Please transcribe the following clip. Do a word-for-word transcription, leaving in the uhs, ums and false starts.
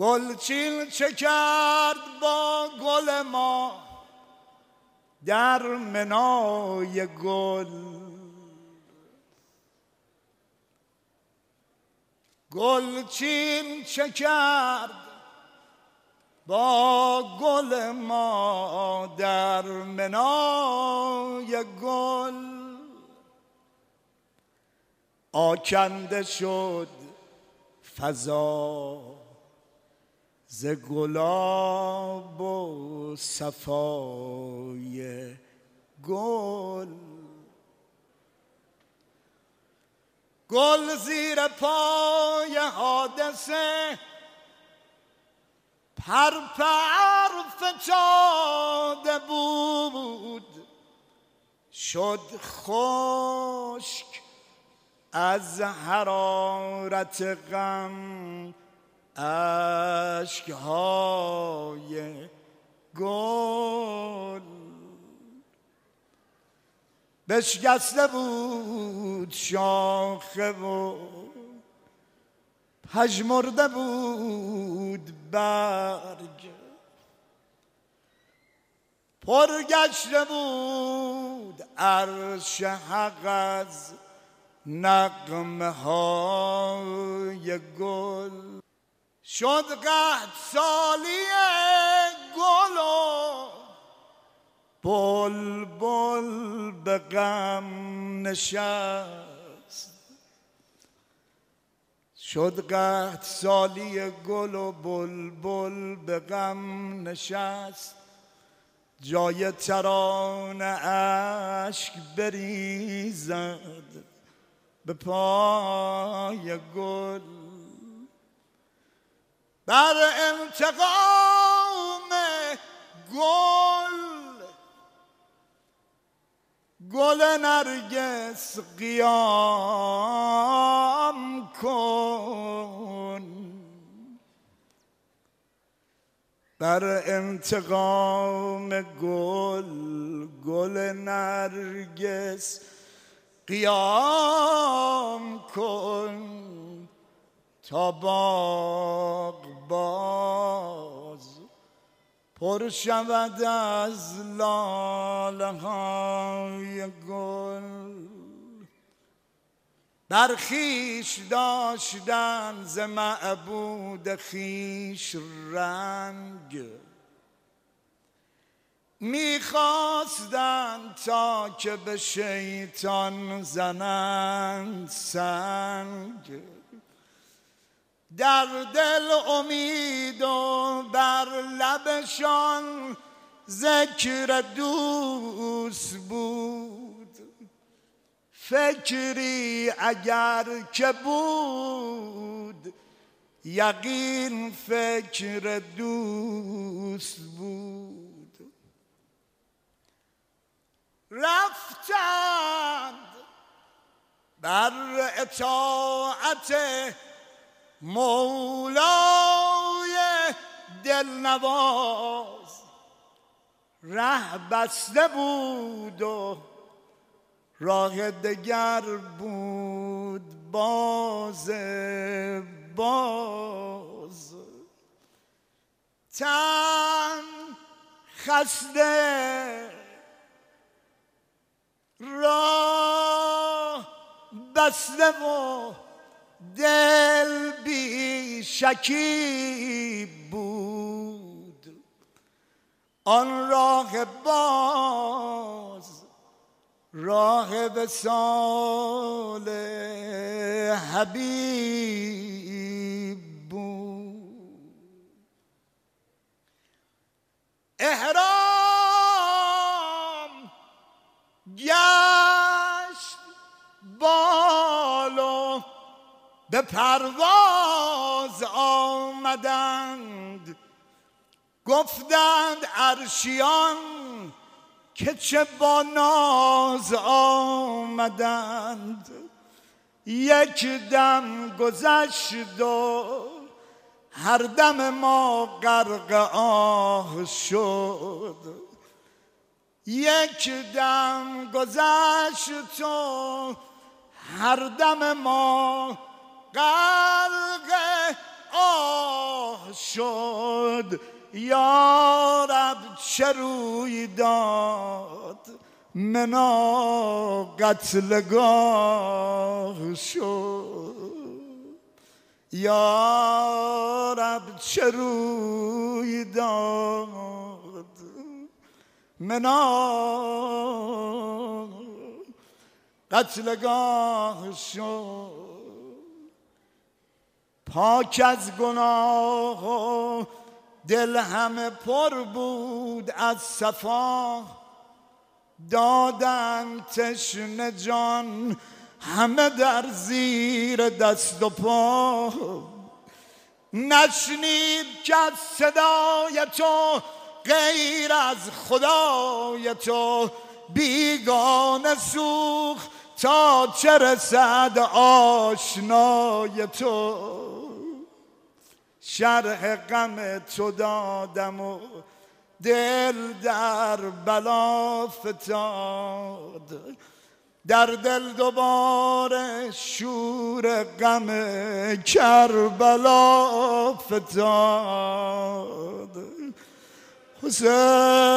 گلچین چه کرد با گل ما در منای گل؟ گلچین چه کرد با گل ما در منای گل؟ آکنده شد فضا ز گلاب و صفای گل. گل زیر پای حادثه پر پر فتاده بود، شد خشک از حرارت غم اشک‌های گل. بشکسته بود شاخه و پژمرده بود برگ، پرگشته بود عرش حق از نغمه های گل. شد قحط سالی گل و بلبل به غم نشست. شد قحط سالی گل و بلبل به غم نشست. جای ترانه اشک بریزد به پای گل. بر انتقام گل گل نرگس قیام کن. بر انتقام گل گل نرگس قیام کن، تا باغ باز پر شود از لاله های گل. بر خویش داشتن ز معبود خویش رنگ، میخواستند تا که به شیطان زنند سنگ. در دل امید و بر لبشان ذکر دوست بود، فکری اگر که بود یقین فکر دوست بود. رفتند بر اطاعت مولای دلنواز، ره بسته بود و راه دگر بود باز باز. تن خسته راه بسته و دل بی شکیب بود. آن راه باز راه وصال حبیب بود. احرام گشت بالو به پرواز آمدند. گفتند عرشیان که چه با ناز آمدند. یک دم گذشت و هر دم ما غرق آه شد. یک دم گذشت و هر دم ما غرق آه شد یا رب چه روی داد منا قتلگاه شد یا رب چه روی داد منا قتلگاه شد پاک از گناه و دل همه پر بود از صفا دادن تشنه جان همه در زیر دست و پا نشنید که از صدای تو غیر از خدای تو بیگانه سوخت تا چه رسد آشنای تو شرح غم تو دادم و دل در بلا فتاد در دل دوباره شور غم کربلا فتاد حسین